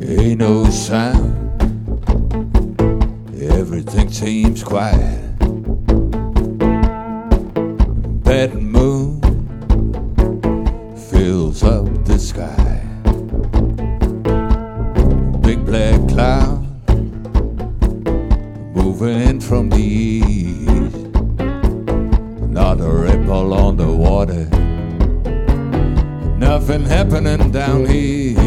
Ain't no sound, everything seems quiet. Bad moon fills up the sky. Big black cloud moving in from the east. Not a ripple on the water, nothing happening down here.